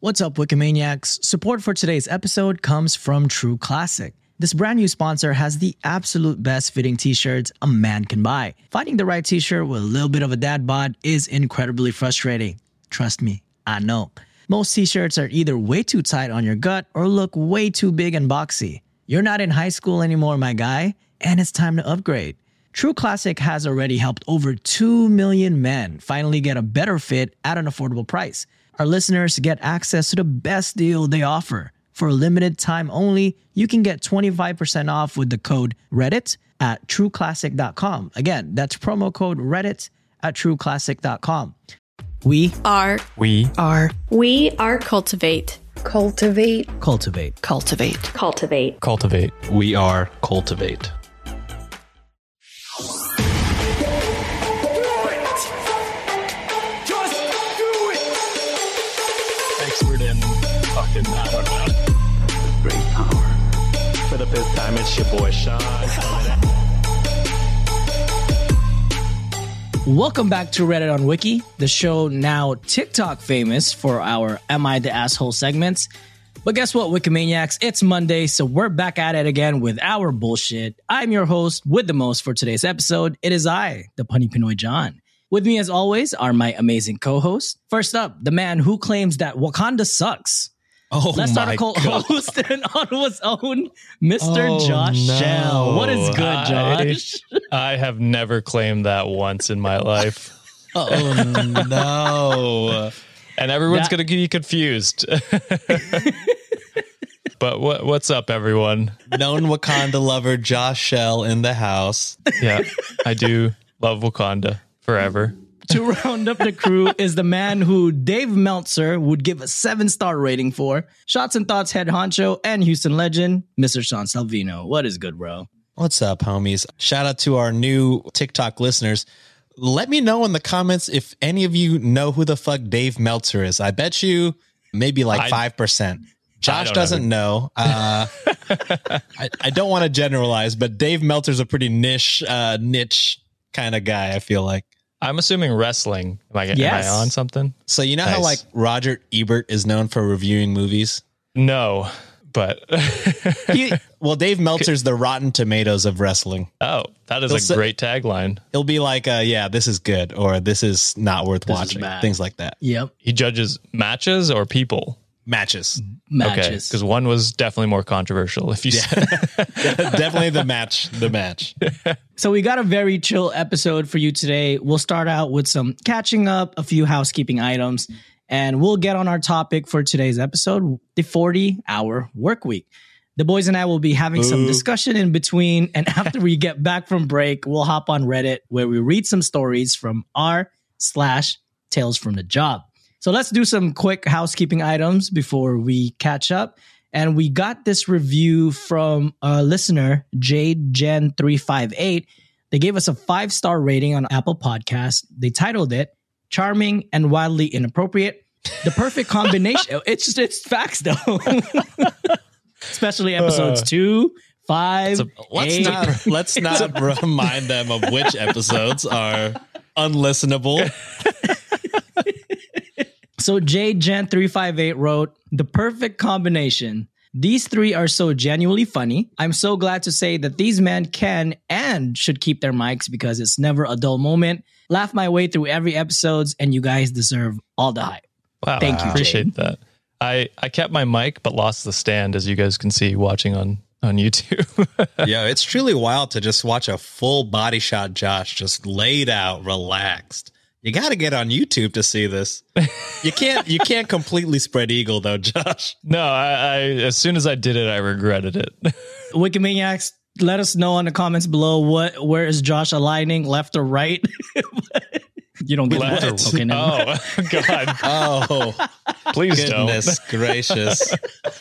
What's up, Wikimaniacs? Support for today's episode comes from True Classic. This brand new sponsor has the absolute best fitting t-shirts a man can buy. Finding the right t-shirt with a little bit of a dad bod is incredibly frustrating. Trust me, I know. Most t-shirts are either way too tight on your gut or look way too big and boxy. You're not in high school anymore, my guy, and it's time to upgrade. True Classic has already helped over 2 million men finally get a better fit at an affordable price. Our listeners get access to the best deal they offer. For a limited time only, you can get 25% off with the code Reddit at trueclassic.com. Again, that's promo code Reddit at trueclassic.com. We are Cultivate. We are Cultivate. Expert in fucking, I don't know. Great power. For the fifth time, it's your boy Sean. Welcome back to Reddit on Wiki, the show now TikTok famous for our Am I the Asshole segments. But guess what, Wikimaniacs? It's Monday, so we're back at it again with our bullshit. I'm your host with the most for today's episode. It is I, the Punny Pinoy John. With me, as always, are my amazing co-hosts. First up, the man who claims that Wakanda sucks. Let's start a co-host and Ottawa's own Mr. Josh Shell. What is good, Josh? I have never claimed that once in my life. Oh, no. And everyone's going to be confused. But what's up, everyone? Known Wakanda lover Josh Shell in the house. Yeah, I do love Wakanda forever. To round up the crew is the man who Dave Meltzer would give a 7-star rating for. Shots and Thoughts head honcho and Houston legend, Mr. Sean Salvino. What is good, bro? What's up, homies? Shout out to our new TikTok listeners. Let me know in the comments if any of you know who the fuck Dave Meltzer is. I bet you maybe like 5%. Josh doesn't know. I don't want to generalize, but Dave Meltzer's a pretty niche kind of guy, I feel like. I'm assuming wrestling. Am I on something? So you know how like Roger Ebert is known for reviewing movies? No, but Dave Meltzer's the Rotten Tomatoes of wrestling. Oh, that is a great tagline. He'll be like, yeah, this is good, or this is not worth watching. Things like that. Yep. He judges matches or people? Matches. Okay, because one was definitely more controversial. If you said definitely the match. So we got a very chill episode for you today. We'll start out with some catching up, a few housekeeping items, and we'll get on our topic for today's episode, the 40-hour work week. The boys and I will be having some discussion in between, and after we get back from break, we'll hop on Reddit where we read some stories from r/Tales from the Job. So let's do some quick housekeeping items before we catch up. And we got this review from a listener, JadeGen358. They gave us a 5-star rating on Apple Podcasts. They titled it, Charming and Wildly Inappropriate. The perfect combination. It's facts, though. Especially episodes 2, 5, 8. Let's not remind them of which episodes are unlistenable. So JadeGen358 wrote, the perfect combination. These three are so genuinely funny. I'm so glad to say that these men can and should keep their mics because it's never a dull moment. Laugh my way through every episodes and you guys deserve all the hype. Wow. Thank you, appreciate Jade. that. I kept my mic but lost the stand, as you guys can see watching on YouTube. Yeah, it's truly wild to just watch a full body shot Josh just laid out, relaxed. You got to get on YouTube to see this. You can't completely spread eagle though, Josh. No, I as soon as I did it, I regretted it. Wikimaniacs, let us know in the comments below where is Josh aligning, left or right? You don't get left. Okay, oh God! Oh, please goodness don't. gracious!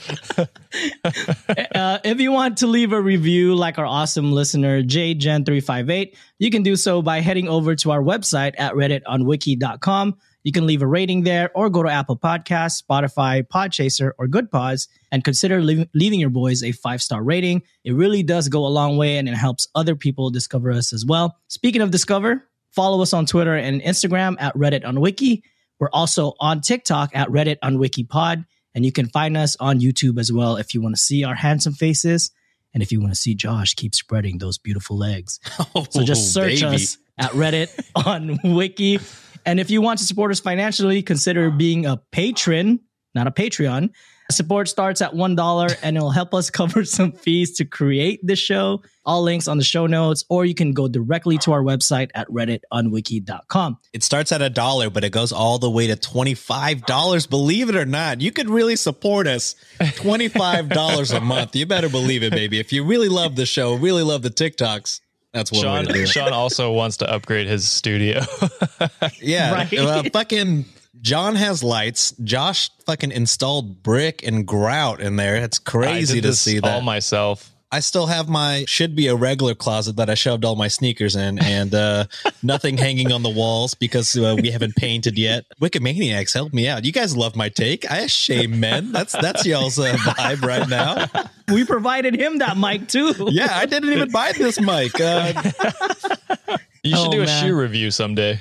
If you want to leave a review like our awesome listener JadeGen358, you can do so by heading over to our website at redditonwiki.com. You can leave a rating there or go to Apple Podcasts, Spotify, Podchaser, or Good Pods and consider leaving your boys a 5-star rating. It really does go a long way and it helps other people discover us as well. Speaking of discover, follow us on Twitter and Instagram at Reddit on Wiki. We're also on TikTok at Reddit on WikiPod, and you can find us on YouTube as well if you want to see our handsome faces and if you want to see Josh keep spreading those beautiful legs. So just search us at Reddit on Wiki. And if you want to support us financially, consider being a patron, not a Patreon. Support starts at $1 and it'll help us cover some fees to create the show. All links on the show notes, or you can go directly to our website at redditonwiki.com. It starts at $1, but it goes all the way to $25. Believe it or not, you could really support us. $25 a month. You better believe it, baby. If you really love the show, really love the TikToks, that's one way to do it. Sean also wants to upgrade his studio. Yeah. Right? Fucking John has lights. Josh fucking installed brick and grout in there. It's crazy to see that. All myself. I still have should be a regular closet that I shoved all my sneakers in, and nothing hanging on the walls because we haven't painted yet. Wikimaniacs, help me out. You guys love my take. I shame men. That's y'all's vibe right now. We provided him that mic too. Yeah, I didn't even buy this mic. You should do a shoe review someday.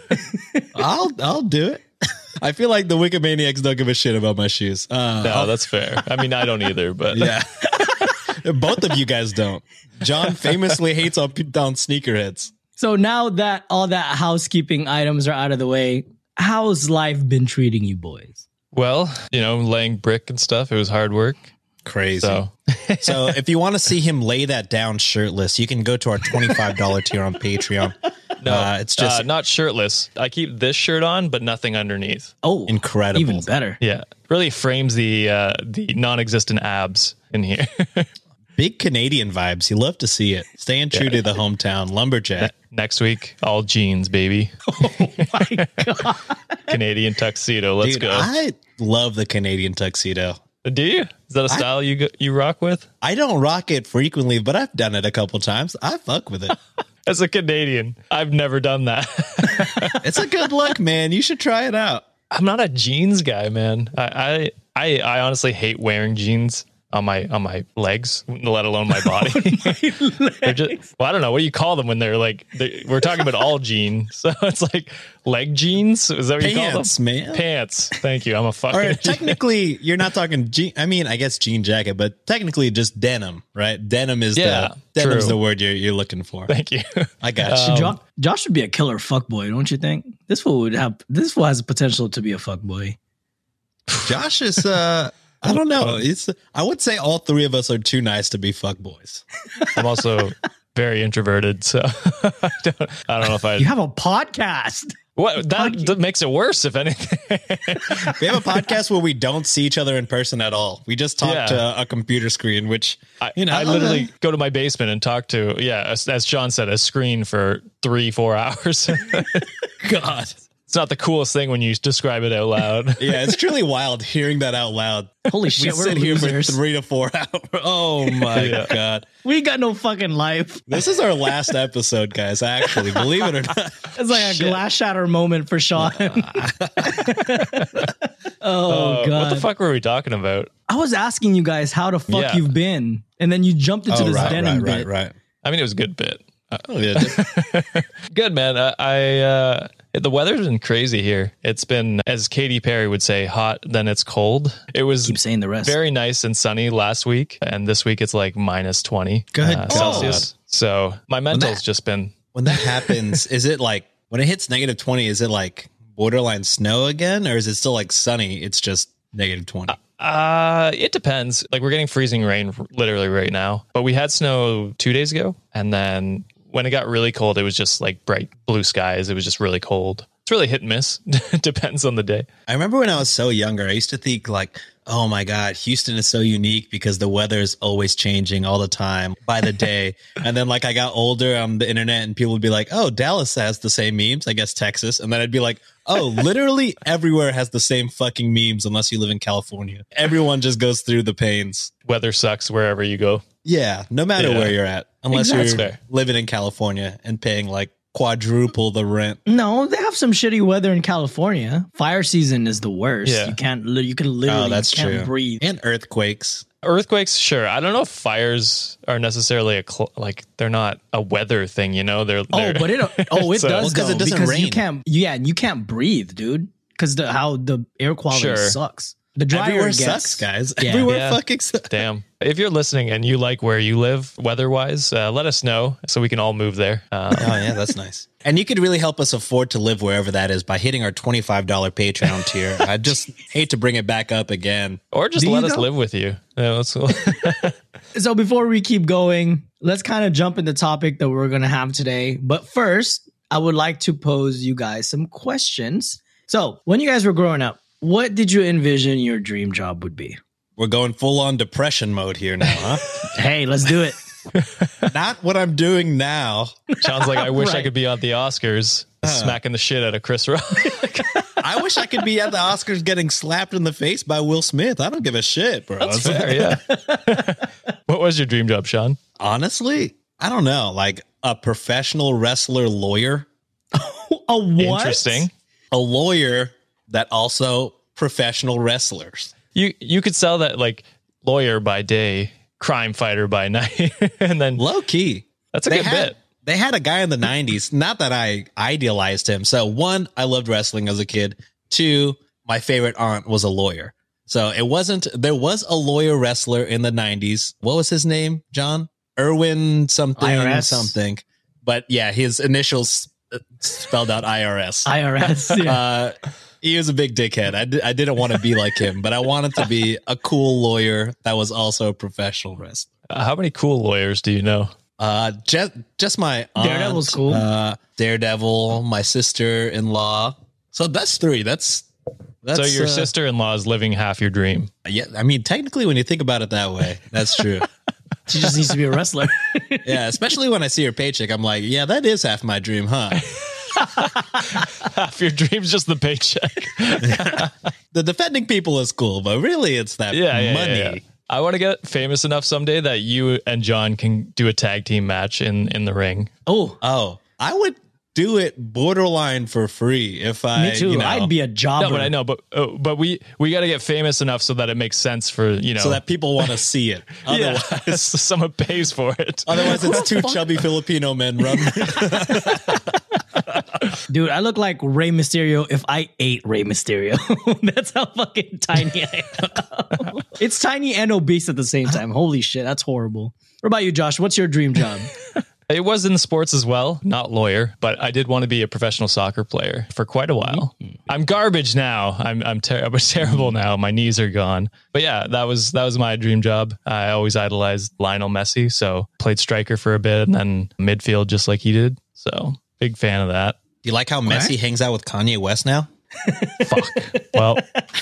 I'll do it. I feel like the Wikimaniacs don't give a shit about my shoes. No, that's fair. I mean, I don't either, but yeah. Both of you guys don't. John famously hates on sneakerheads. So now that all that housekeeping items are out of the way, how's life been treating you boys? Well, laying brick and stuff. It was hard work. Crazy. So if you want to see him lay that down shirtless, you can go to our $25 tier on Patreon. No, it's just not shirtless. I keep this shirt on, but nothing underneath. Oh, incredible. Even better. Yeah. Really frames the non-existent abs in here. Big Canadian vibes. You love to see it. Staying true to the hometown lumberjack. Next week, all jeans, baby. Oh my God. Canadian tuxedo. Let's go. I love the Canadian tuxedo. Do you? Is that a style you rock with? I don't rock it frequently, but I've done it a couple times. I fuck with it. As a Canadian, I've never done that. It's a good look, man. You should try it out. I'm not a jeans guy, man. I honestly hate wearing jeans on my legs, let alone my body. They're just, I don't know. What do you call them when they're like, we're talking about all jeans. So it's like leg jeans. Is that what you call them? Pants, man. Pants. Thank you. I'm a fucking. Or technically, you're not talking jean. I mean, I guess jean jacket, but technically just denim, right? Denim is denim's the word you're looking for. Thank you. I got you. Josh would be a killer fuckboy, don't you think? This fool has the potential to be a fuckboy. Josh is I don't know. I would say all three of us are too nice to be fuckboys. I'm also very introverted, so I don't know if I. You have a podcast. What that makes it worse, if anything. We have a podcast where we don't see each other in person at all. We just talk to a computer screen, which I literally go to my basement and talk to as John said, a screen for 3-4 hours. God. It's not the coolest thing when you describe it out loud. Yeah, it's truly wild hearing that out loud. Holy shit, we're sit here for 3 to 4 hours. Oh my God. We got no fucking life. This is our last episode, guys, actually. Believe it or not. It's like a glass shatter moment for Sean. Oh, God. What the fuck were we talking about? I was asking you guys how the fuck you've been, and then you jumped into this denim bit. Right. I mean, it was a good bit. Good, man. The weather's been crazy here. It's been, as Katy Perry would say, hot, then it's cold. It was keep saying the rest. Very nice and sunny last week, and this week it's like minus 20 Celsius. So my mental's just been... When that happens, is it like, when it hits negative 20, is it like borderline snow again, or is it still like sunny? It's just negative 20. It depends. Like, we're getting freezing rain literally right now, but we had snow 2 days ago, and then when it got really cold, it was just like bright blue skies. It was just really cold. It's really hit and miss. Depends on the day. I remember when I was so younger, I used to think like, oh my God, Houston is so unique because the weather is always changing all the time by the day. And then like I got older on the internet and people would be like, oh, Dallas has the same memes. I guess Texas. And then I'd be like, oh, literally everywhere has the same fucking memes unless you live in California. Everyone just goes through the pains. Weather sucks wherever you go. Yeah, no matter where you're at, unless you're living in California and paying like quadruple the rent. No, they have some shitty weather in California. Fire season is the worst. Yeah. You can literally can't breathe. And earthquakes. Earthquakes, sure. I don't know if fires are necessarily they're not a weather thing, you know? They're it does because it doesn't rain. You can't breathe, dude. because how the air quality sucks. The dryer Everywhere sucks, guys. Yeah. Everywhere fucking sucks. Damn. If you're listening and you like where you live weather-wise, let us know so we can all move there. Oh, yeah, that's nice. And you could really help us afford to live wherever that is by hitting our $25 Patreon tier. I just hate to bring it back up again. Or just let us live with you. Yeah, So before we keep going, let's kind of jump in the topic that we're going to have today. But first, I would like to pose you guys some questions. So when you guys were growing up, what did you envision your dream job would be? We're going full on depression mode here now, huh? Hey, let's do it. Not what I'm doing now. Sounds like I wish I could be on the Oscars smacking the shit out of Chris Rock. I wish I could be at the Oscars getting slapped in the face by Will Smith. I don't give a shit, bro. That's fair, yeah. What was your dream job, Sean? Honestly, I don't know. Like a professional wrestler lawyer. A what? Interesting. A lawyer that also professional wrestlers. You could sell that like lawyer by day, crime fighter by night, and then low key. That's a good bit. They had a guy in the 90s. Not that I idealized him. So one, I loved wrestling as a kid. Two, my favorite aunt was a lawyer. So there was a lawyer wrestler in the 90s. What was his name, John? Erwin something, IRS. something. But yeah, his initials spelled out IRS. IRS. Yeah. He was a big dickhead. I didn't want to be like him, but I wanted to be a cool lawyer that was also a professional wrestler. How many cool lawyers do you know? Just my aunt, Daredevil's cool. Daredevil, my sister-in-law. So that's three. That's so your sister-in-law is living half your dream. Yeah, I mean, technically, when you think about it that way, that's true. She just needs to be a wrestler. Yeah, especially when I see her paycheck, I'm like, yeah, that is half my dream, huh? Half your dream's just the paycheck. The defending people is cool, but really, it's that money. Yeah. I want to get famous enough someday that you and John can do a tag team match in the ring. Oh, I would do it borderline for free if I. Me too. I'd be a jobber. No, but I know, but we got to get famous enough so that it makes sense for so that people want to see it. Otherwise, someone pays for it. Otherwise, it's two chubby Filipino men running. Dude, I look like Rey Mysterio if I ate Rey Mysterio. That's how fucking tiny I am. It's tiny and obese at the same time. Holy shit, that's horrible. What about you, Josh? What's your dream job? It was in sports as well, not lawyer, but I did want to be a professional soccer player for quite a while. I'm garbage now. I'm terrible now. My knees are gone. But yeah, that was my dream job. I always idolized Lionel Messi, so played striker for a bit and then midfield just like he did. So big fan of that. Do you like how Messi hangs out with Kanye West now? Fuck. Well,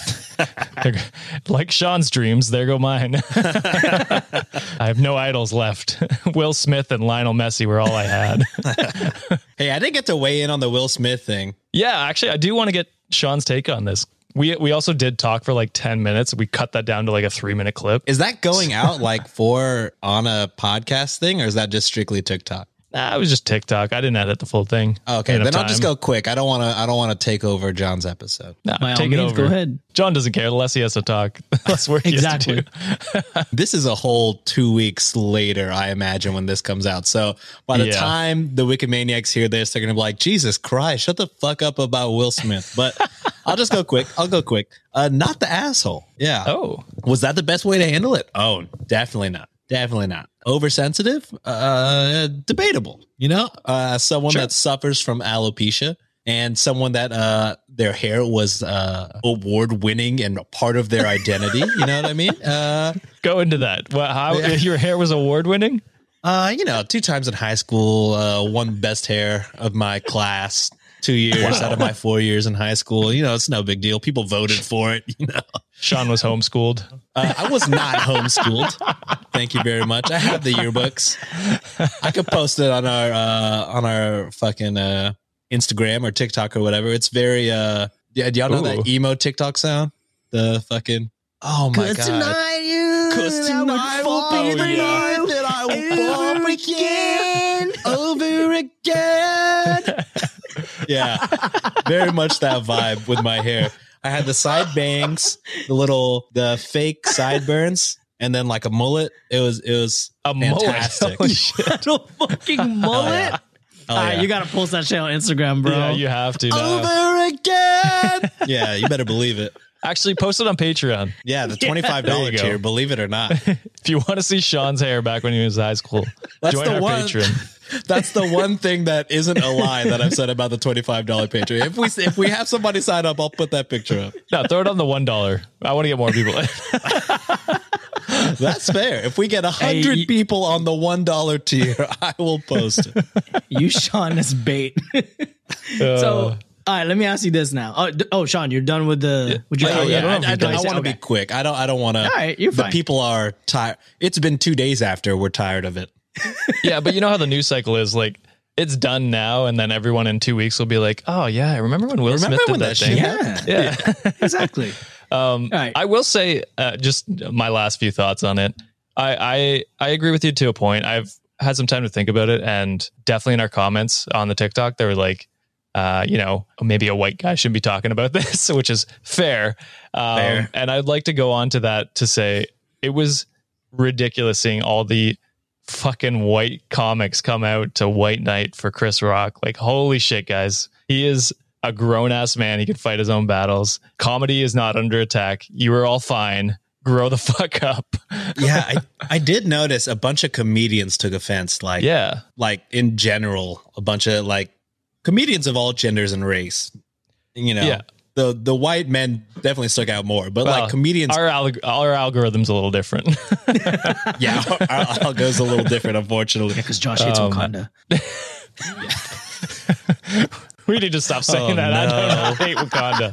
like Sean's dreams, there go mine. I have no idols left. Will Smith and Lionel Messi were all I had. Hey, I didn't get to weigh in on the Will Smith thing. Yeah, actually, I do want to get Sean's take on this. We also did talk for like 10 minutes. We cut that down to like a 3-minute clip. Is that going out like on a podcast thing, or is that just strictly TikTok? Nah, it was just TikTok. I didn't edit the full thing. Okay, then I'll just go quick. I don't want to take over John's episode. Nah, By take all it means, over. go ahead. John doesn't care. The less he has to talk, the less work Exactly. he has to do. This is a whole 2 weeks later, I imagine, when this comes out. So by the time the Wikimaniacs hear this, they're going to be like, Jesus Christ, shut the fuck up about Will Smith. But I'll just go quick. Not the asshole. Yeah. Oh. Was that the best way to handle it? Oh, definitely not. Definitely not. Oversensitive? Debatable. Someone that suffers from alopecia and someone that their hair was award winning and part of their identity. You know what I mean? Go into that. How your hair was award winning? 2 times in high school, one best hair of my class. 2 years out of my 4 years in high school. It's no big deal. People voted for it. Sean was homeschooled. I was not homeschooled. Thank you very much. I have the yearbooks. I could post it on our fucking Instagram or TikTok or whatever. It's very do y'all know that emo TikTok sound? The fucking oh my god. Because tonight will be the night that I will fall again, over again. Yeah, very much that vibe with my hair. I had the side bangs, the fake sideburns, and then like a mullet. It was a fantastic. mullet. A fucking mullet. Oh, yeah. You got to post that shit on Instagram, bro. Yeah, you have to now. Over again. Yeah, you better believe it. Actually, post it on Patreon. Yeah, the $25 There you go. tier, believe it or not. If you want to see Sean's hair back when he was in high school, join our Patreon. That's the one thing that isn't a lie that I've said about the $25 Patreon. If we have somebody sign up, I'll put that picture up. No, throw it on the $1. I want to get more people. That's fair. If we get 100 people on the $1 tier, I will post it. You Sean as bait. So, all right, let me ask you this now. Oh, Sean, you're done with the. Would you? I want to be quick. I don't want to. All right, you're fine. The people are tired. It's been 2 days after. We're tired of it. Yeah, but you know how the news cycle is. Like, it's done now, and then everyone in 2 weeks will be like, "Oh yeah, I remember when Will Smith did that thing." Yeah, exactly. Right. I will say, just my last few thoughts on it. I agree with you to a point. I've had some time to think about it, and definitely in our comments on the TikTok, they were like, maybe a white guy shouldn't be talking about this, which is fair. Fair. And I'd like to go on to that to say it was ridiculous seeing all the fucking white comics come out to White Knight for Chris Rock. Like, holy shit, guys. He is a grown-ass man. He can fight his own battles. Comedy is not under attack. You are all fine. Grow the fuck up. Yeah, I did notice a bunch of comedians took offense. Like in general, a bunch of like comedians of all genders and race. The white men definitely stuck out more, but like comedians, our algorithm's a little different. Yeah, our algo's a little different, unfortunately. Because Josh hates Wakanda. We need to stop saying that. No. I hate Wakanda.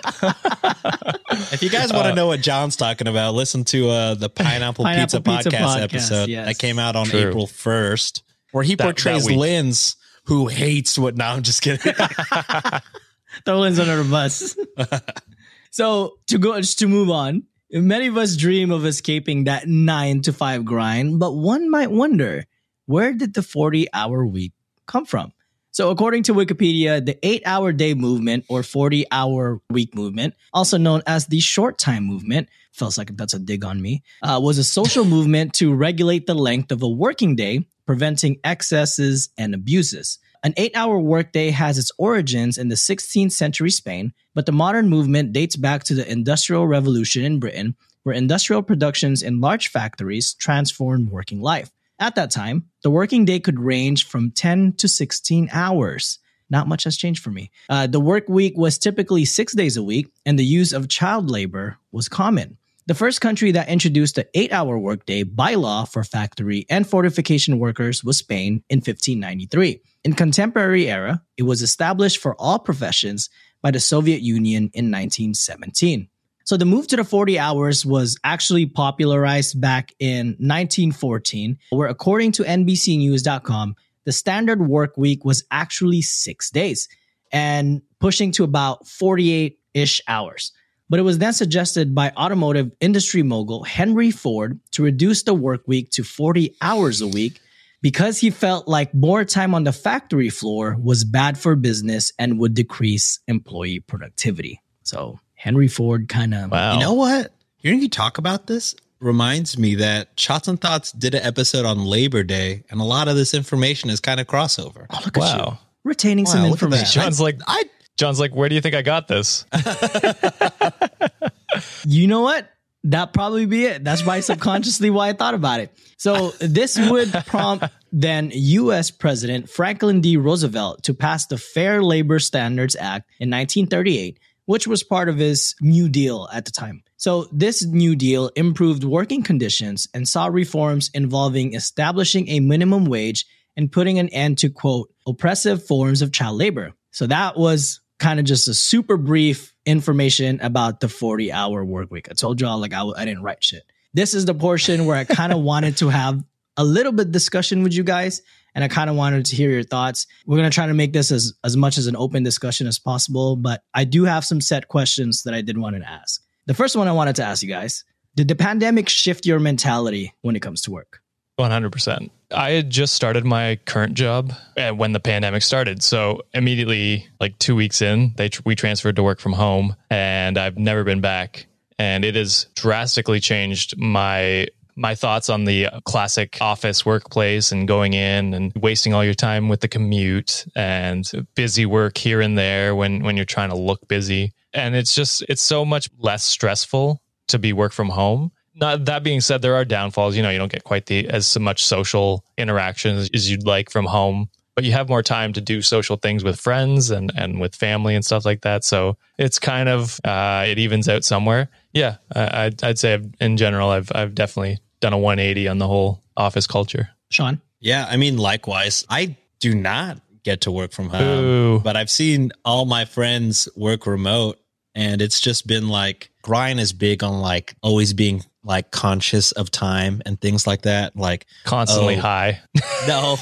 If you guys want to know what John's talking about, listen to the Pineapple Pizza podcast episode that came out on April 1st, where he portrays Linz, who hates what. No, I'm just kidding. Throw Linz under the bus. So to move on, many of us dream of escaping that 9-to-5 grind, but one might wonder, where did the 40-hour week come from? So according to Wikipedia, the 8-hour day movement or 40-hour week movement, also known as the short time movement, feels like that's a dig on me, was a social movement to regulate the length of a working day, preventing excesses and abuses. An 8-hour workday has its origins in the 16th century Spain, but the modern movement dates back to the Industrial Revolution in Britain, where industrial productions in large factories transformed working life. At that time, the working day could range from 10 to 16 hours. Not much has changed for me. The work week was typically 6 days a week, and the use of child labor was common. The first country that introduced the 8-hour workday by law for factory and fortification workers was Spain in 1593. In contemporary era, it was established for all professions by the Soviet Union in 1917. So the move to the 40 hours was actually popularized back in 1914, where according to NBCnews.com, the standard work week was actually 6 days and pushing to about 48-ish hours. But it was then suggested by automotive industry mogul Henry Ford to reduce the work week to 40 hours a week because he felt like more time on the factory floor was bad for business and would decrease employee productivity. So Henry Ford kind of... Wow. You know what? Hearing you talk about this reminds me that Shots and Thoughts did an episode on Labor Day, and a lot of this information is kind of crossover. Oh, look at you. Retaining some information. John's like, where do you think I got this? You know what? That probably be it. That's why subconsciously why I thought about it. So this would prompt then U.S. President Franklin D. Roosevelt to pass the Fair Labor Standards Act in 1938, which was part of his New Deal at the time. So this New Deal improved working conditions and saw reforms involving establishing a minimum wage and putting an end to, quote, oppressive forms of child labor. So that was kind of just a super brief information about the 40-hour work week. I told y'all I didn't write shit. This is the portion where I kind of wanted to have a little bit discussion with you guys, and I kind of wanted to hear your thoughts. We're going to try to make this as much as an open discussion as possible, but I do have some set questions that I did want to ask. The first one I wanted to ask you guys, did the pandemic shift your mentality when it comes to work? 100%. I had just started my current job when the pandemic started. So immediately, like 2 weeks in, we transferred to work from home, and I've never been back. And it has drastically changed my my thoughts on the classic office workplace and going in and wasting all your time with the commute and busy work here and there when you're trying to look busy. And it's so much less stressful to be work from home. Not that being said, there are downfalls. You don't get quite as much social interactions as you'd like from home, but you have more time to do social things with friends and with family and stuff like that. So it's kind of, it evens out somewhere. Yeah. I'd say in general, I've definitely done a 180 on the whole office culture. Sean? Yeah. I mean, likewise, I do not get to work from home, Ooh. but I've seen all my friends work remote, and it's just been like, Ryan is big on like always being like conscious of time and things like that. Like constantly high. No.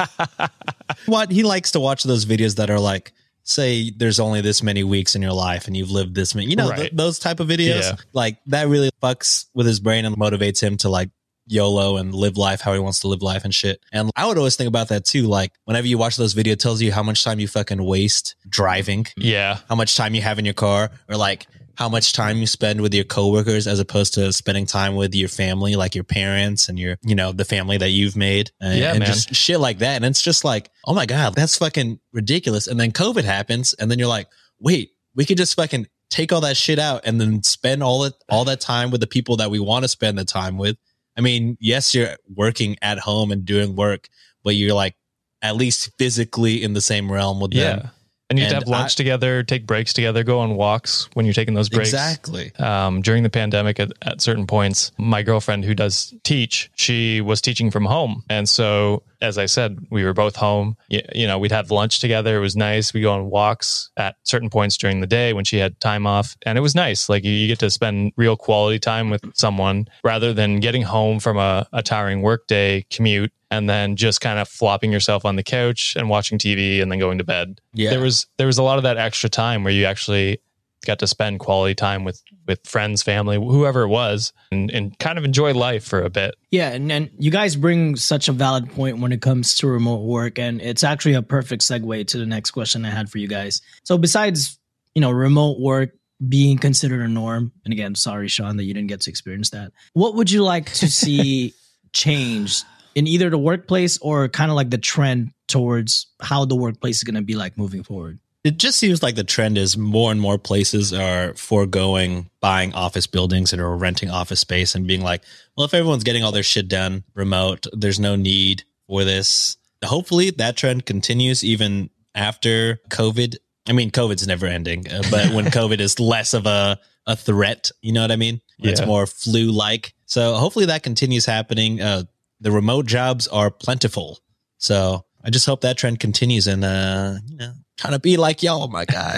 What he likes to watch those videos that are like, say there's only this many weeks in your life and you've lived this many, Right. those type of videos. Yeah. Like that really fucks with his brain and motivates him to like YOLO and live life how he wants to live life and shit. And I would always think about that too. Like whenever you watch those videos, it tells you how much time you fucking waste driving, Yeah. how much time you have in your car, or like how much time you spend with your coworkers as opposed to spending time with your family, like your parents and your, the family that you've made and, Yeah, and man. just shit like that. And it's just like, oh my God, that's fucking ridiculous. And then COVID happens. And then you're like, wait, we could just fucking take all that shit out and then spend all that time with the people that we want to spend the time with. I mean, yes, you're working at home and doing work, but you're like at least physically in the same realm with them. Yeah. And you have to have lunch together, take breaks together, go on walks when you're taking those breaks. Exactly. During the pandemic, at certain points, my girlfriend who does teach, she was teaching from home. And so, as I said, we were both home. We'd have lunch together. It was nice. We go on walks at certain points during the day when she had time off. And it was nice. Like you get to spend real quality time with someone rather than getting home from a tiring workday commute and then just kind of flopping yourself on the couch and watching TV and then going to bed. Yeah. There was a lot of that extra time where you actually got to spend quality time with friends, family, whoever it was, and kind of enjoy life for a bit. Yeah, and you guys bring such a valid point when it comes to remote work, and it's actually a perfect segue to the next question I had for you guys. So besides, remote work being considered a norm, and again, sorry, Sean, that you didn't get to experience that, what would you like to see change in either the workplace or kind of like the trend towards how the workplace is going to be like moving forward? It just seems like the trend is more and more places are foregoing buying office buildings and are renting office space and being like, well, if everyone's getting all their shit done remote, there's no need for this. Hopefully that trend continues even after COVID. I mean, COVID's never ending, but when COVID is less of a threat, you know what I mean? It's Yeah. more flu-like. So hopefully that continues happening. The remote jobs are plentiful. So I just hope that trend continues and, trying to be like y'all, my guy.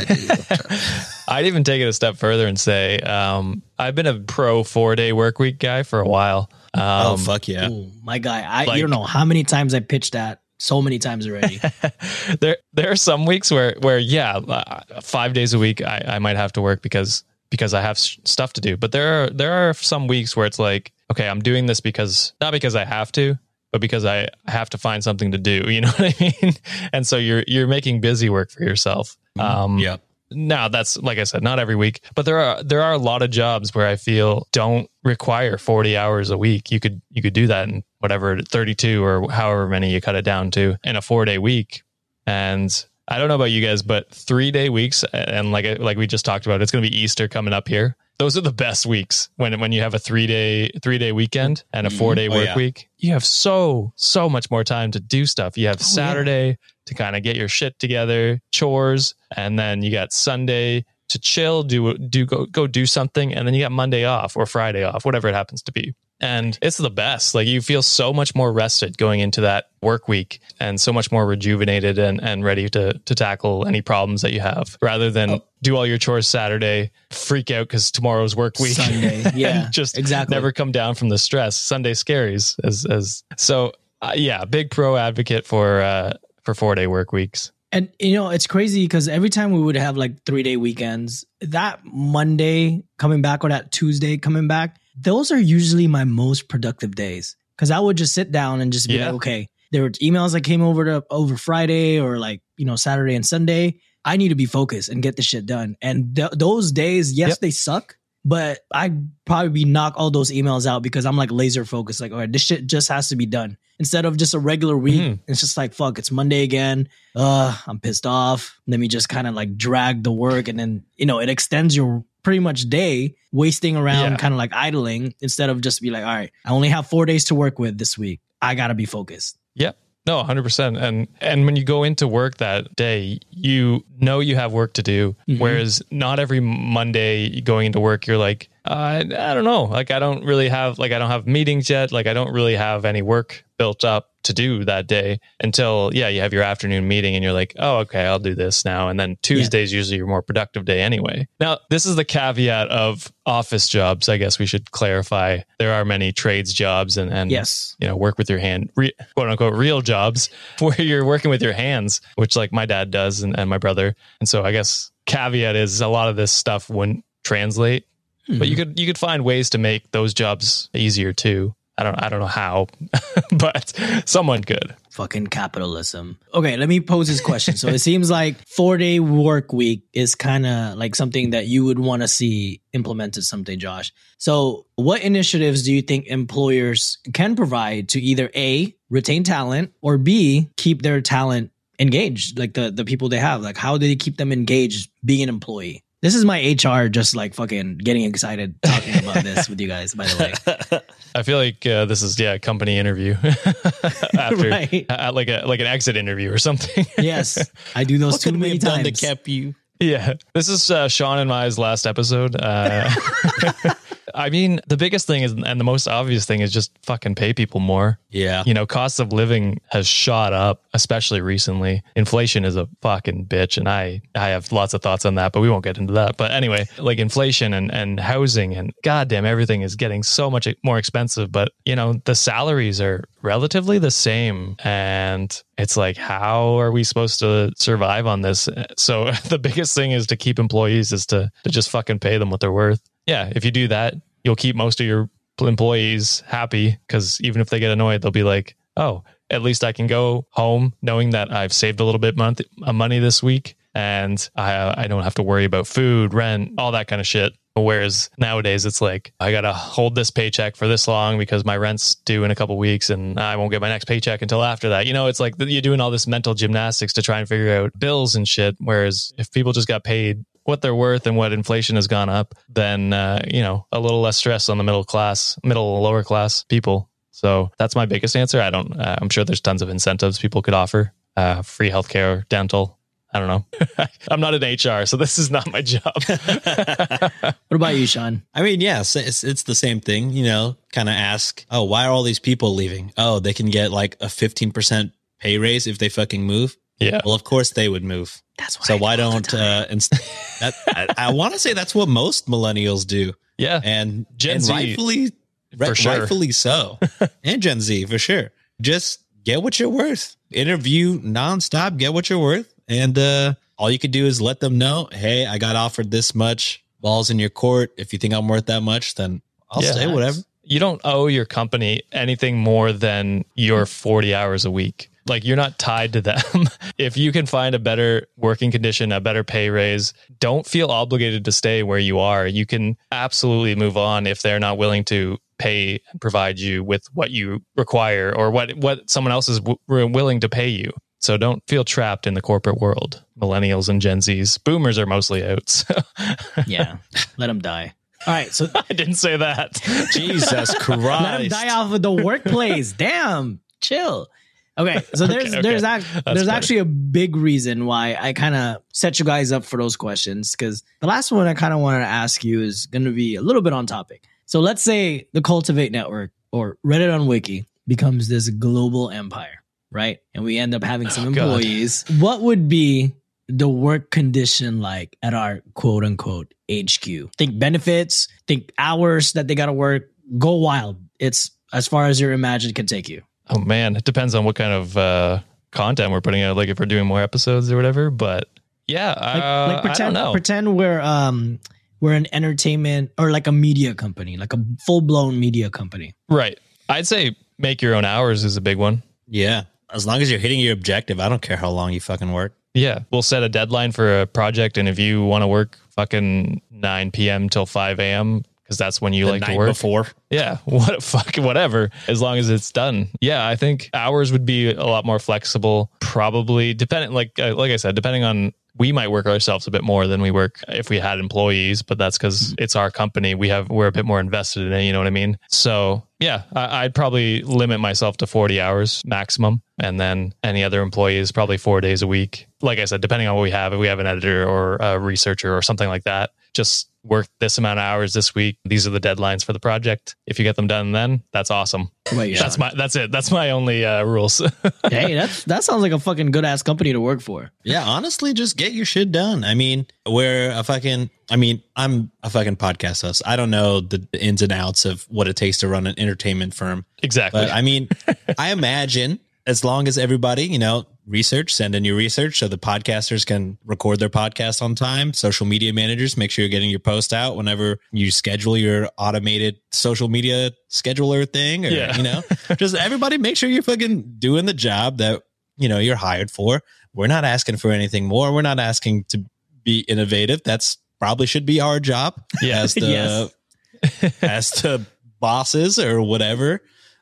I'd even take it a step further and say, I've been a pro 4-day work week guy for a while. Oh, fuck yeah. Ooh, my guy, Like- you don't know how many times I pitched that. So many times already. There are some weeks where 5 days a week I might have to work because I have stuff to do. But there are some weeks where it's like, okay, I'm doing this not because I have to, but because I have to find something to do. You know what I mean? And so you're making busy work for yourself. Yep. Now that's, like I said, not every week, but there are a lot of jobs where I feel don't require 40 hours a week. You could do that in whatever 32 or however many you cut it down to in a 4-day week. And I don't know about you guys, but 3-day weeks, and like we just talked about, it's going to be Easter coming up here. Those are the best weeks when you have a 3-day weekend and a 4-day work week. You have so much more time to do stuff. You have Saturday to kind of get your shit together, chores, and then you got Sunday to chill, go do something, and then you got Monday off or Friday off, whatever it happens to be. And it's the best. Like you feel so much more rested going into that work week and so much more rejuvenated and ready to tackle any problems that you have rather than do all your chores Saturday, freak out because tomorrow's work week. Sunday. Yeah, and just exactly. never come down from the stress. Sunday scaries big pro advocate for 4-day work weeks. And, it's crazy because every time we would have like 3-day weekends, that Monday coming back or that Tuesday coming back, those are usually my most productive days. Because I would just sit down and just be like, okay, there were emails that came over Friday or like, Saturday and Sunday. I need to be focused and get the shit done. And those days, yes, they suck. but I probably knock all those emails out because I'm like laser focused. Like, all right, this shit just has to be done. Instead of just a regular week, it's just like, fuck, it's Monday again. I'm pissed off. Let me just kind of like drag the work, and then, you know, it extends your pretty much day wasting around, kind of like idling, instead of just be like, all right, I only have 4 days to work with this week. I got to be focused. Yeah. No, 100%. And when you go into work that day, you know you have work to do. Whereas not every Monday going into work, you're like, I don't know. Like, I don't have meetings yet. Like, I don't really have any work built up to do that day until, you have your afternoon meeting and you're like, oh, okay, I'll do this now. And then Tuesday's usually your more productive day anyway. Now, this is the caveat of office jobs. I guess we should clarify. There are many trades jobs and yes, you know, work with your hand, quote unquote, real jobs where you're working with your hands, which like my dad does and my brother. And so I guess caveat is a lot of this stuff wouldn't translate, but you could find ways to make those jobs easier too. I don't know how, but someone could. Fucking capitalism. Okay, let me pose this question. So it seems like 4-day work week is kind of like something that you would want to see implemented someday, Josh. So what initiatives do you think employers can provide to either A, retain talent, or B, keep their talent engaged, like the people they have? Like, how do they keep them engaged being an employee? This is my HR just like fucking getting excited talking about this with you guys, by the way. I feel like this is a company interview after right. Like an exit interview or something. Yes, I do those too many times. That kept you. Yeah, this is Sean and Mai's last episode. I mean, the biggest thing is, and the most obvious thing is just fucking pay people more. Yeah. You know, cost of living has shot up, especially recently. Inflation is a fucking bitch. And I have lots of thoughts on that, but we won't get into that. But anyway, like inflation and housing and goddamn everything is getting so much more expensive. But, you know, the salaries are relatively the same. And it's like, how are we supposed to survive on this? So the biggest thing is to keep employees is to just fucking pay them what they're worth. Yeah, if you do that, you'll keep most of your employees happy, because even if they get annoyed, they'll be like, oh, at least I can go home knowing that I've saved a little bit of money this week, and I don't have to worry about food, rent, all that kind of shit. Whereas nowadays it's like, I got to hold this paycheck for this long because my rent's due in a couple weeks and I won't get my next paycheck until after that. You know, it's like you're doing all this mental gymnastics to try and figure out bills and shit. Whereas if people just got paid what they're worth and what inflation has gone up, then, you know, a little less stress on the middle lower class people. So that's my biggest answer. I'm sure there's tons of incentives people could offer, free healthcare, dental. I don't know. I'm not in HR, so this is not my job. What about you, Sean? I mean, yes, it's the same thing, you know, kind of ask, oh, why are all these people leaving? Oh, they can get like a 15% pay raise if they fucking move. Yeah. Well, of course they would move. That's what so why don't I want to say that's what most millennials do. Yeah. And Gen Z, rightfully so. And Gen Z for sure. Just get what you're worth. Interview nonstop, get what you're worth. And all you could do is let them know, hey, I got offered this much, balls in your court. If you think I'm worth that much, then I'll stay, whatever. You don't owe your company anything more than your 40 hours a week. Like, you're not tied to them. If you can find a better working condition, a better pay raise, don't feel obligated to stay where you are. You can absolutely move on if they're not willing to pay and provide you with what you require or what someone else is willing to pay you. So don't feel trapped in the corporate world. Millennials and Gen Zs. Boomers are mostly out. So. Yeah, let them die. All right, so I didn't say that. Jesus Christ. Let them die off of the workplace. Damn, chill. Okay, so there's actually a big reason why I kind of set you guys up for those questions, because the last one I kind of wanted to ask you is going to be a little bit on topic. So let's say the Cultivate Network or Reddit on Wiki becomes this global empire, right? And we end up having some employees. God. What would be the work condition like at our quote unquote HQ? Think benefits, think hours that they got to work, go wild. It's as far as your imagination can take you. Oh man, it depends on what kind of content we're putting out. Like if we're doing more episodes or whatever. But yeah, like pretend, I don't know. Pretend we're an entertainment or like a media company, like a full blown media company. Right. I'd say make your own hours is a big one. Yeah, as long as you're hitting your objective, I don't care how long you fucking work. Yeah, we'll set a deadline for a project, and if you want to work fucking 9 p.m. till 5 a.m. because that's when you The like to night work. before. Yeah, whatever. As long as it's done. Yeah, I think hours would be a lot more flexible. Probably depending, like I said, depending on. We might work ourselves a bit more than we work if we had employees, but that's because it's our company. We're a bit more invested in it. You know what I mean? So yeah, I'd probably limit myself to 40 hours maximum. And then any other employee is probably 4 days a week. Like I said, depending on what we have, if we have an editor or a researcher or something like that, just work this amount of hours this week. These are the deadlines for the project. If you get them done, then that's awesome. Wait, that's it. That's my only rules. Hey, that sounds like a fucking good ass company to work for. Yeah, honestly, just get your shit done. I mean, I'm a fucking podcast host. I don't know the ins and outs of what it takes to run an entertainment firm. Exactly. But I mean, I imagine as long as everybody, send in your research so the podcasters can record their podcast on time. Social media managers, make sure you're getting your post out whenever you schedule your automated social media scheduler thing, or, just everybody make sure you're fucking doing the job that, you're hired for. We're not asking for anything more. We're not asking to be innovative. That's probably should be our job as the, as the bosses or whatever.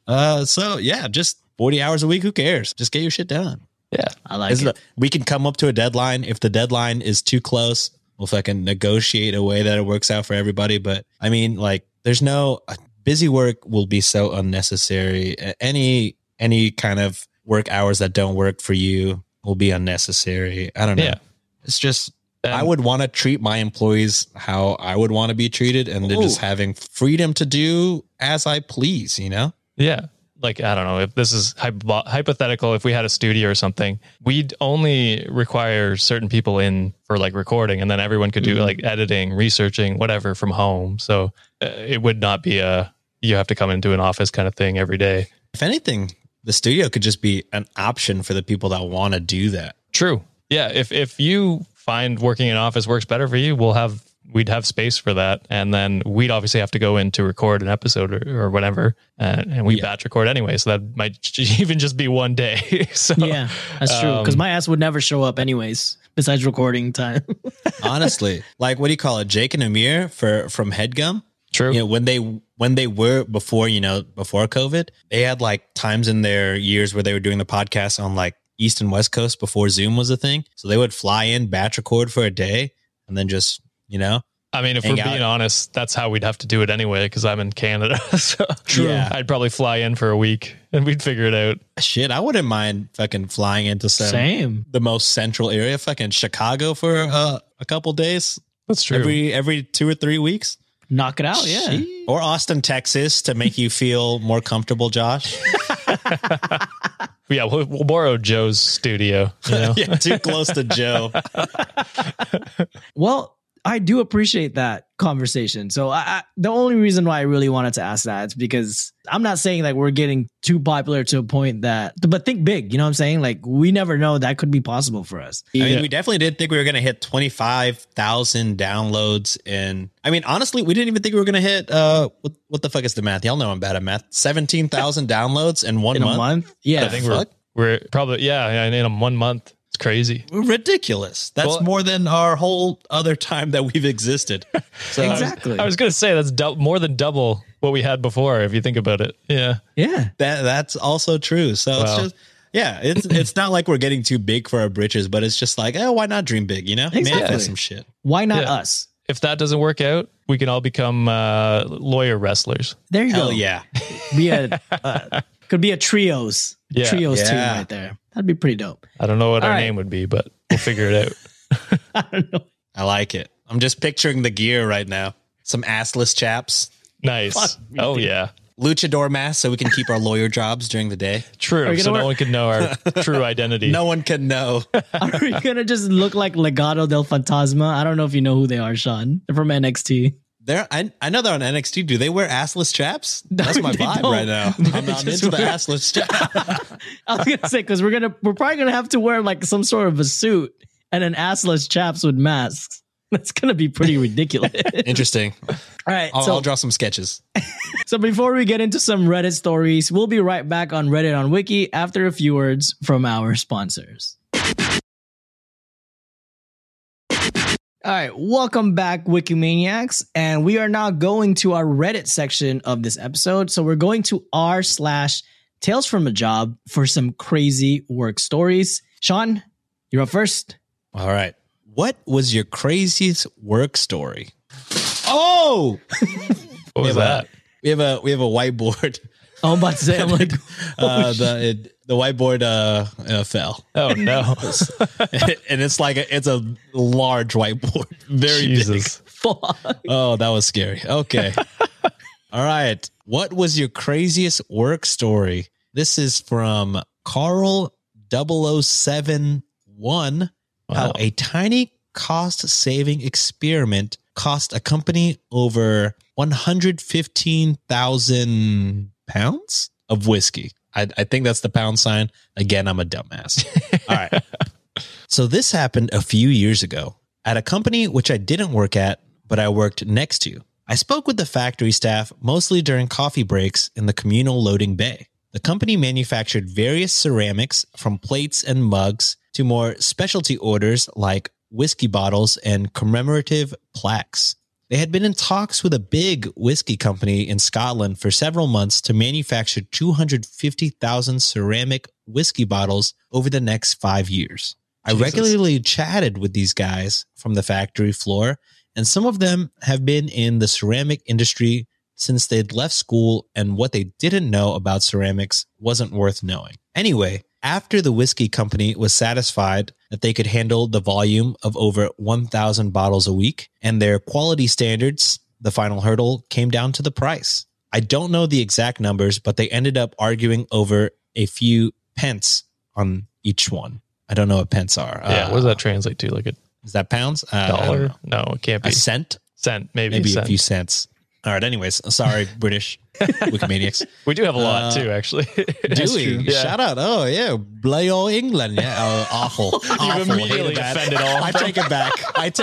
So yeah, just 40 hours a week. Who cares? Just get your shit done. Yeah, I like it. We can come up to a deadline. If the deadline is too close, we'll fucking negotiate a way that it works out for everybody. But I mean, like, there's no busy work will be so unnecessary. Any kind of work hours that don't work for you will be unnecessary. I don't know. Yeah. It's just, I would want to treat my employees how I would want to be treated, and they're just having freedom to do as I please, Yeah. Like, I don't know if this is hypothetical. If we had a studio or something, we'd only require certain people in for like recording, and then everyone could do like editing, researching, whatever from home. So it would not be you have to come into an office kind of thing every day. If anything, the studio could just be an option for the people that want to do that. True. Yeah. If you find working in an office works better for you, we'd have space for that. And then we'd obviously have to go in to record an episode or whatever. And we batch record anyway. So that might even just be one day. So, yeah, that's true. Because my ass would never show up anyways, besides recording time. Honestly, like, what do you call it? Jake and Amir from HeadGum. True. When they were before COVID, they had like times in their years where they were doing the podcast on like East and West Coast before Zoom was a thing. So they would fly in, batch record for a day, and then just, I mean, if we're being honest, that's how we'd have to do it anyway, because I'm in Canada. So yeah. I'd probably fly in for a week and we'd figure it out. Shit, I wouldn't mind fucking flying into the most central area, fucking Chicago for a couple days. That's true. Every 2 or 3 weeks. Knock it out, yeah. Or Austin, Texas, to make you feel more comfortable, Josh. Yeah, we'll borrow Joe's studio. Yeah, too close to Joe. Well, I do appreciate that conversation. So the only reason why I really wanted to ask that is because I'm not saying like we're getting too popular to a point but think big, you know what I'm saying? Like, we never know, that could be possible for us. I mean, we definitely didn't think we were going to hit 25,000 downloads. And I mean, honestly, we didn't even think we were going to hit, what the fuck is the math? Y'all know I'm bad at math. 17,000 downloads in one month. A month? Yeah. I think we're probably, in 1 month. It's crazy. Ridiculous. That's more than our whole other time that we've existed. So exactly. I was going to say that's more than double what we had before, if you think about it. Yeah. Yeah. That's also true. So it's just, it's not like we're getting too big for our britches, but it's just like, why not dream big, Exactly. Manifest some shit. Why not us? If that doesn't work out, we can all become lawyer wrestlers. There you Hell go. Yeah. Could be a trios team right there. That'd be pretty dope. I don't know what our name would be, but we'll figure it out. I don't know. I like it. I'm just picturing the gear right now. Some assless chaps. Nice. Oh, yeah. Luchador masks so we can keep our lawyer jobs during the day. True. So no one can know our true identity. No one can know. Are we going to just look like Legado del Fantasma? I don't know if you know who they are, Sean. They're from NXT. I know they're on NXT. Do they wear assless chaps? That's my vibe right now. I'm into the assless chaps. I was gonna say, because we're probably gonna have to wear like some sort of a suit and an assless chaps with masks. That's gonna be pretty ridiculous. Interesting. All right, I'll draw some sketches. So before we get into some Reddit stories, we'll be right back on Reddit on Wiki after a few words from our sponsors. All right, welcome back, Wikimaniacs. And we are now going to our Reddit section of this episode. So we're going to r/Tales from a Job for some crazy work stories. Sean, you're up first. All right. What was your craziest work story? Oh, What was that? We have a whiteboard. Oh, I'm about to say, I'm like, The whiteboard fell. Oh no. And it's like it's a large whiteboard. Very Jesus. big. fuck. Oh, that was scary. Okay. All right. What was your craziest work story? This is from Carl 0071. How a tiny cost-saving experiment cost a company over 115,000 pounds of whiskey. I think that's the pound sign. Again, I'm a dumbass. All right. So this happened a few years ago at a company which I didn't work at, but I worked next to. I spoke with the factory staff mostly during coffee breaks in the communal loading bay. The company manufactured various ceramics from plates and mugs to more specialty orders like whiskey bottles and commemorative plaques. They had been in talks with a big whiskey company in Scotland for several months to manufacture 250,000 ceramic whiskey bottles over the next 5 years. Jesus. I regularly chatted with these guys from the factory floor, and some of them have been in the ceramic industry since they'd left school, and what they didn't know about ceramics wasn't worth knowing. Anyway, after the whiskey company was satisfied that they could handle the volume of over 1,000 bottles a week and their quality standards, the final hurdle came down to the price. I don't know the exact numbers, but they ended up arguing over a few pence on each one. I don't know what pence are. Yeah, what does that translate to? Like is that pounds? dollar? No, it can't be. A cent? Cent, maybe a cent. few cents. All right. Anyways, sorry, British Wikimaniacs. We do have a lot too, actually. Do we? Yeah. Shout out. Oh, yeah. Blay all England. Yeah. Oh, awful. You've immediately offended all of I take it back.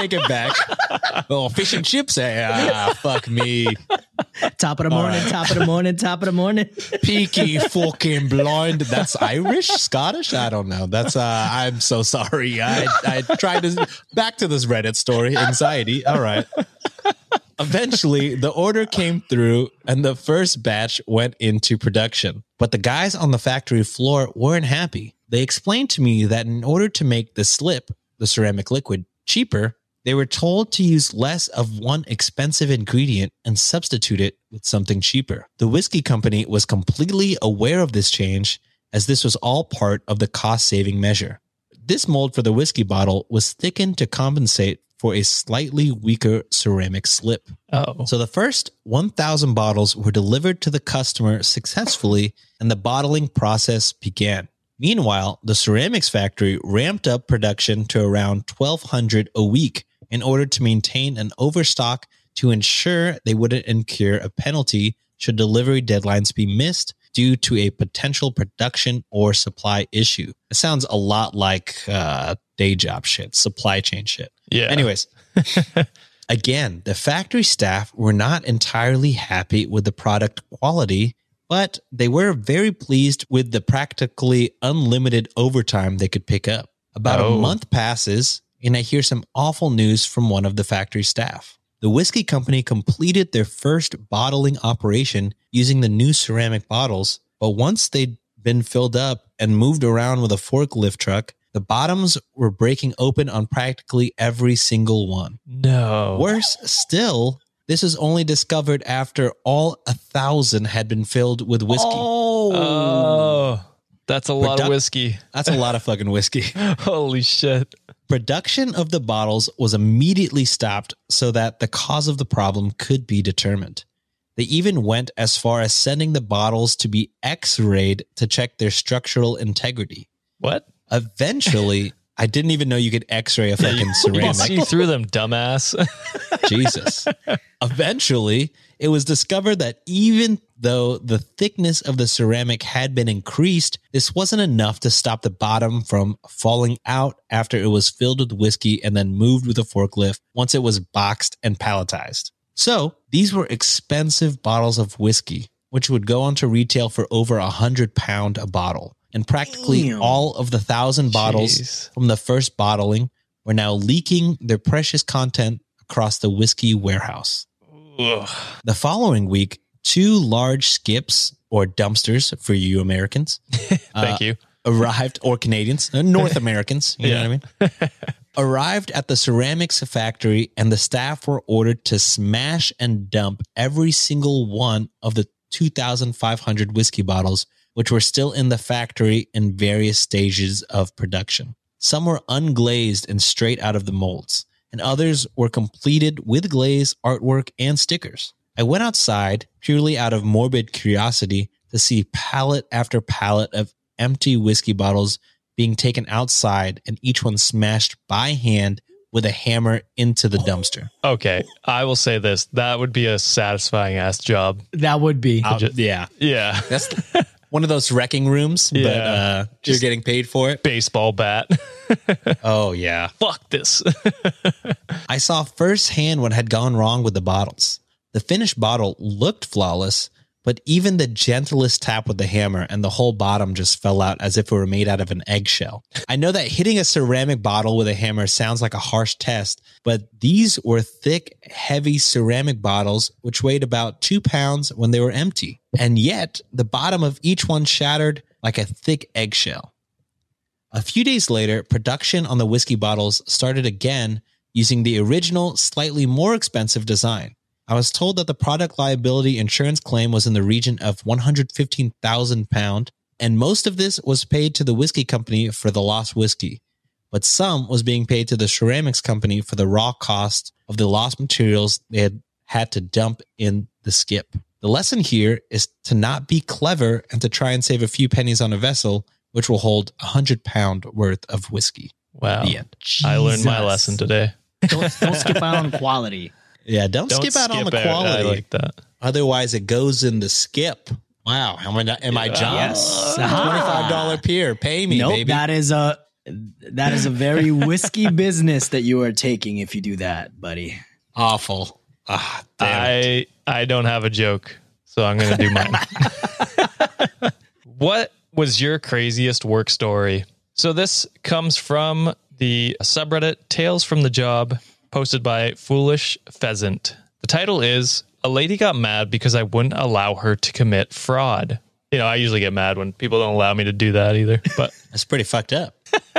Oh, fish and chips. Fuck me. Top of the morning, top of the morning, top of the morning. Peaky fucking blind. That's Irish? Scottish? I don't know. That's, I'm so sorry. I tried to, back to this Reddit story. Anxiety. All right. Eventually, the order came through and the first batch went into production. But the guys on the factory floor weren't happy. They explained to me that in order to make the slip, the ceramic liquid, cheaper, they were told to use less of one expensive ingredient and substitute it with something cheaper. The whiskey company was completely aware of this change, as this was all part of the cost-saving measure. This mold for the whiskey bottle was thickened to compensate for a slightly weaker ceramic slip. Oh. So the first 1,000 bottles were delivered to the customer successfully, and the bottling process began. Meanwhile, the ceramics factory ramped up production to around 1,200 a week in order to maintain an overstock to ensure they wouldn't incur a penalty should delivery deadlines be missed due to a potential production or supply issue. It sounds a lot like day job shit, supply chain shit. Yeah. Anyways, again, the factory staff were not entirely happy with the product quality, but they were very pleased with the practically unlimited overtime they could pick up. About a month passes, and I hear some awful news from one of the factory staff. The whiskey company completed their first bottling operation using the new ceramic bottles, but once they'd been filled up and moved around with a forklift truck, the bottoms were breaking open on practically every single one. No. Worse still, this was only discovered after all 1,000 had been filled with whiskey. Oh, that's a lot of whiskey. That's a lot of fucking whiskey. Holy shit. Production of the bottles was immediately stopped so that the cause of the problem could be determined. They even went as far as sending the bottles to be X-rayed to check their structural integrity. What? Eventually, I didn't even know you could X-ray a fucking You can ceramic. see through them, dumbass. Jesus. Eventually, it was discovered that even though the thickness of the ceramic had been increased, this wasn't enough to stop the bottom from falling out after it was filled with whiskey and then moved with a forklift once it was boxed and palletized. So these were expensive bottles of whiskey, which would go on to retail for over £100 a bottle. And practically all of the 1,000 bottles from the first bottling were now leaking their precious content across the whiskey warehouse. Ugh. The following week, 2 large skips, or dumpsters for you Americans, Thank you. arrived, or Canadians, North Americans, you know what I mean? Arrived at the ceramics factory, and the staff were ordered to smash and dump every single one of the 2,500 whiskey bottles, which were still in the factory in various stages of production. Some were unglazed and straight out of the molds, and others were completed with glaze, artwork, and stickers. I went outside purely out of morbid curiosity to see pallet after pallet of empty whiskey bottles being taken outside and each one smashed by hand with a hammer into the dumpster. Okay, I will say this. That would be a satisfying ass job. That would be. Yeah. Yeah. That's one of those wrecking rooms, Yeah. but you're getting paid for it. Baseball bat. Oh, yeah. Fuck this. I saw firsthand what had gone wrong with the bottles. The finished bottle looked flawless, but even the gentlest tap with the hammer and the whole bottom just fell out as if it were made out of an eggshell. I know that hitting a ceramic bottle with a hammer sounds like a harsh test, but these were thick, heavy ceramic bottles which weighed about 2 pounds when they were empty. And yet, the bottom of each one shattered like a thick eggshell. A few days later, production on the whiskey bottles started again using the original, slightly more expensive design. I was told that the product liability insurance claim was in the region of £115,000, and most of this was paid to the whiskey company for the lost whiskey, but some was being paid to the ceramics company for the raw cost of the lost materials they had to dump in the skip. The lesson here is to not be clever and to try and save a few pennies on a vessel, which will hold 100-pound worth of whiskey. Wow. The end. I learned my Jesus. lesson today. Don't skip out on quality. Yeah, don't skip out on the quality. I like that. Otherwise, it goes in the skip. Wow, am I John? Yes. $25 peer. Pay me, Nope, baby. that is a very whiskey business that you are taking if you do that, buddy. Awful. Ah, damn it. I don't have a joke, so I'm going to do mine. What was your craziest work story? So this comes from the subreddit Tales from the Job, posted by Foolish Pheasant. The title is, "A lady got mad because I wouldn't allow her to commit fraud." You know, I usually get mad when people don't allow me to do that either, but That's pretty fucked up.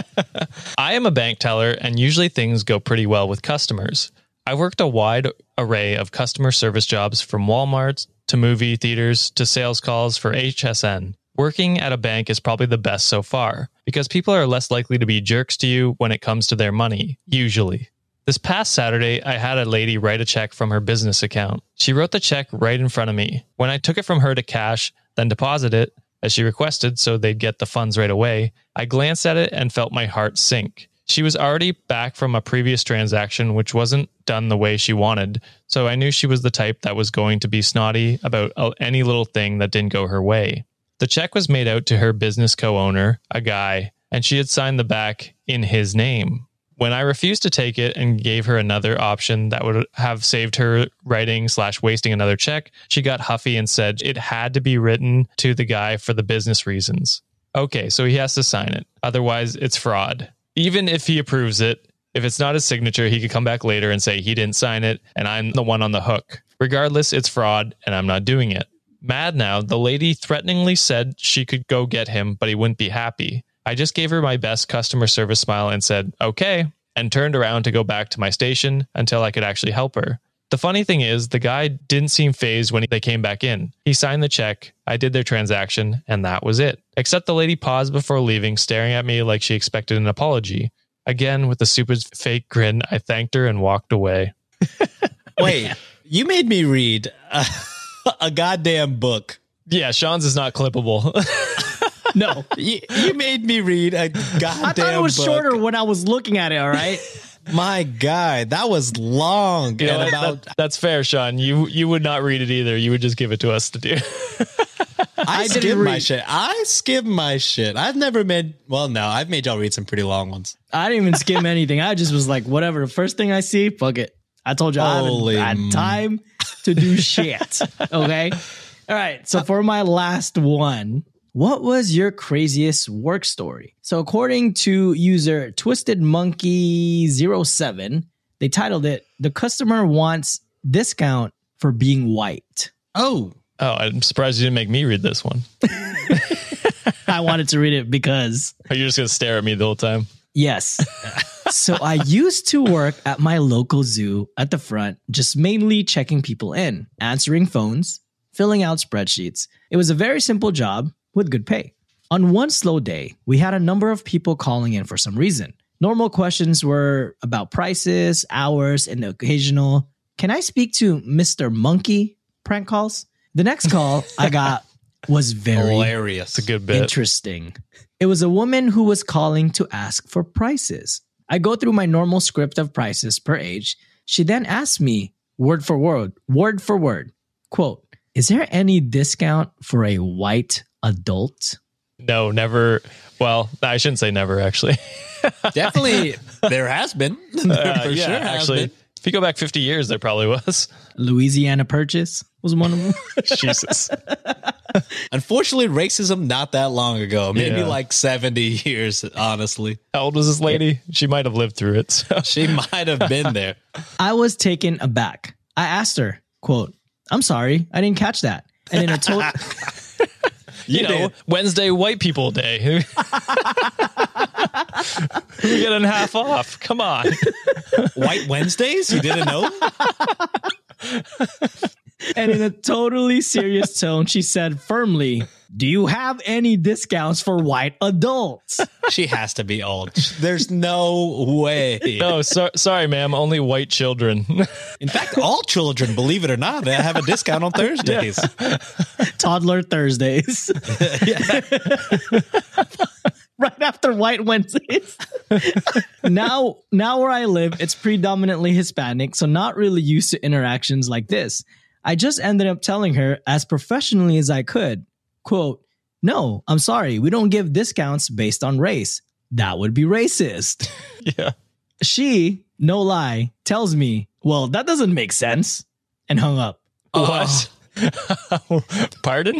I am a bank teller and usually things go pretty well with customers. I've worked a wide array of customer service jobs from Walmart to movie theaters to sales calls for HSN. Working at a bank is probably the best so far because people are less likely to be jerks to you when it comes to their money, usually. This past Saturday, I had a lady write a check from her business account. She wrote the check right in front of me. When I took it from her to cash, then deposit it, as she requested so they'd get the funds right away, I glanced at it and felt my heart sink. She was already back from a previous transaction which wasn't done the way she wanted, so I knew she was the type that was going to be snotty about any little thing that didn't go her way. The check was made out to her business co-owner, a guy, and she had signed the back in his name. When I refused to take it and gave her another option that would have saved her writing/wasting another check, she got huffy and said it had to be written to the guy for the business reasons. Okay, so he has to sign it. Otherwise, it's fraud. Even if he approves it, if it's not his signature, he could come back later and say he didn't sign it and I'm the one on the hook. Regardless, it's fraud and I'm not doing it. Mad now, the lady threateningly said she could go get him, but he wouldn't be happy. I just gave her my best customer service smile and said, okay, and turned around to go back to my station until I could actually help her. The funny thing is, the guy didn't seem fazed when they came back in. He signed the check, I did their transaction, and that was it. Except the lady paused before leaving, staring at me like she expected an apology. Again, with a super fake grin, I thanked her and walked away. Wait, you made me read a goddamn book. Yeah, Sean's is not clippable. No, You made me read a goddamn book. I thought it was shorter when I was looking at it. All right. My God, that was long. You know, And about that's fair, Sean. You would not read it either. You would just give it to us to do. I didn't skip my read- shit. I skip my shit. I've never made. Well, no, I've made y'all read some pretty long ones. I didn't even skim anything. I just was like, whatever. The first thing I see, fuck it. I told you Holy I haven't had time to do shit. Okay. All right. So for my last one, What was your craziest work story? So according to user TwistedMonkey07, they titled it, "The customer wants discount for being white." Oh, I'm surprised you didn't make me read this one. I wanted to read it because... Are you just going to stare at me the whole time? Yes. So I used to work at my local zoo at the front, just mainly checking people in, answering phones, filling out spreadsheets. It was a very simple job with good pay. On one slow day, we had a number of people calling in for some reason. Normal questions were about prices, hours, and the occasional, "Can I speak to Mr. Monkey?" prank calls. The next call I got was very hilarious. It's a good bit. interesting. It was a woman who was calling to ask for prices. I go through my normal script of prices per age. She then asked me, word for word, quote, "Is there any discount for a white adult?" No, never. Well, I shouldn't say never, actually. Definitely, there has been. For sure, actually. If you go back 50 years, there probably was. Louisiana Purchase was one of them. Jesus. Unfortunately, racism not that long ago. Maybe Yeah. like 70 years, honestly. How old was this lady? She might have lived through it. So. She might have been there. I was taken aback. I asked her, quote, "I'm sorry, I didn't catch that." And in a total... You know, Wednesday White People Day. We get in half off. Come on. White Wednesdays? You didn't know? And in a totally serious tone, she said firmly, "Do you have any discounts for white adults?" She has to be old. There's no way. No, sorry, ma'am. Only white children. In fact, all children, believe it or not, they have a discount on Thursdays. Toddler Thursdays. Right after White Wednesdays. Now where I live, it's predominantly Hispanic, so not really used to interactions like this. I just ended up telling her as professionally as I could, quote, "No, I'm sorry, we don't give discounts based on race. That would be racist." Yeah. She, no lie, tells me, "Well, that doesn't make sense," and hung up. What? Pardon?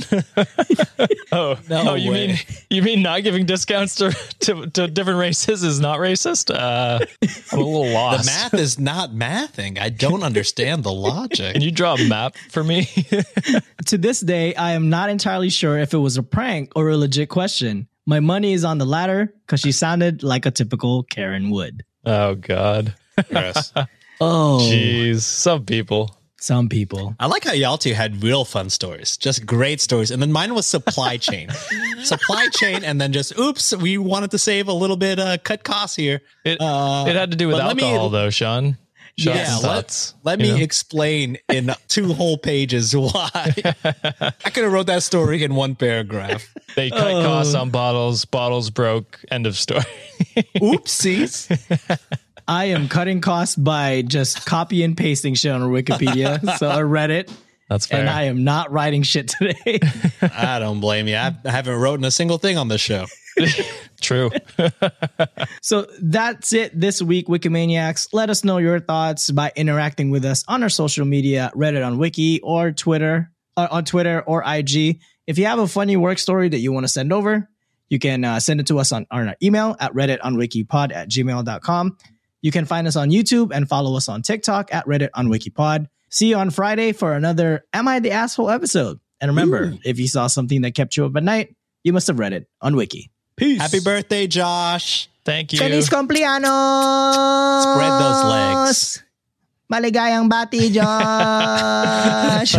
No you way. mean not giving discounts to different races is not racist? I'm a little The lost. math is not mathing. I don't understand the logic. Can you draw a map for me? To this day, I am not entirely sure if it was a prank or a legit question. My money is on the latter because she sounded like a typical Karen would. Oh God. Yes. Oh, Jeez. Some people. some people. I like how y'all two had real fun stories, just great stories. And then mine was supply chain. Supply chain, and then just, oops, we wanted to save a little bit, cut costs here. It had to do with but let me- alcohol, though, Sean. Sean's Yeah, thoughts. let me explain in 2 whole pages why. I could have wrote that story in 1 paragraph. They cut costs on bottles. Bottles broke. End of story. Oopsies. I am cutting costs by just copy and pasting shit on Wikipedia. So I read it, That's fair. and I am not writing shit today. I don't blame you. I haven't written a single thing on this show. True. So that's it this week, Wikimaniacs. Let us know your thoughts by interacting with us on our social media, Reddit on Wiki or Twitter, on Twitter or IG. If you have a funny work story that you want to send over, you can send it to us on our email at redditonwikipod@gmail.com. You can find us on YouTube and follow us on TikTok at Reddit on Wikipod. See you on Friday for another Am I the Asshole episode. And remember, if you saw something that kept you up at night, you must have read it on Wiki. Peace. Happy birthday, Josh. Thank you. Feliz cumpleaños! Spread those legs. Maligayang bati, Josh!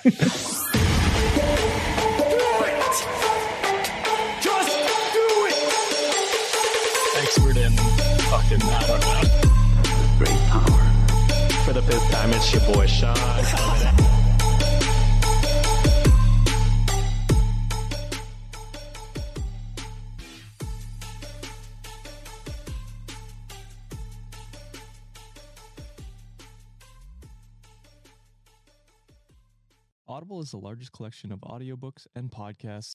Expert in fucking, I don't know. Great power. For the 5th time, it's your boy Sean. Audible is the largest collection of audiobooks and podcasts